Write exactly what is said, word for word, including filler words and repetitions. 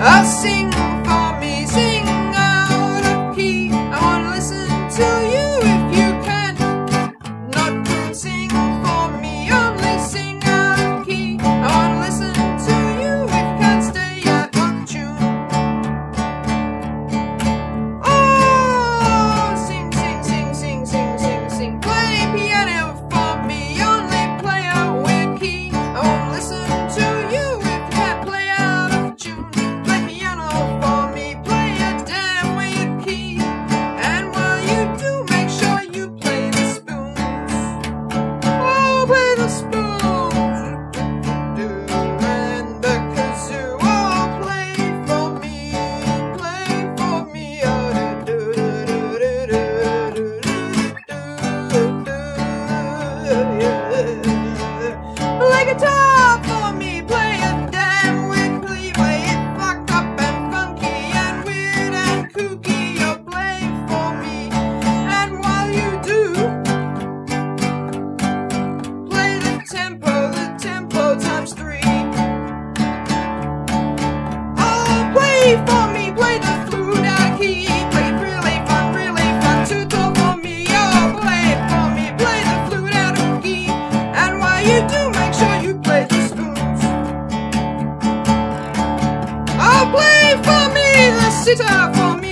Oh, sing for me, sing out of key. I wanna listen to you if you can. Not to sing for me, only sing out of key. I wanna listen to you if you can stay out of tune. Oh, sing, sing, sing, sing, sing, sing, sing. Play piano for me, only play a weird key. I wanna listen to you if you can't play out of tune. Play piano for me, play a damn weird key. And while you do, make sure you play the spoons. Oh, play the spoons. And the kazoo. Oh, play for me, play for me. Oh, do do do do do do do do. Play guitar for me, play a damn weird plea. Play it fucked up and funky and weird and kooky. Oh, play for me. And while you do, play the tempo, the tempo times three. Oh, play for me, play the flute out of key. Play it really fun, really fun. Too tall for me. Oh, play it for me, play the flute out of key. And while you do, make sure you play the spoons. Oh, play for me, the sitar for me.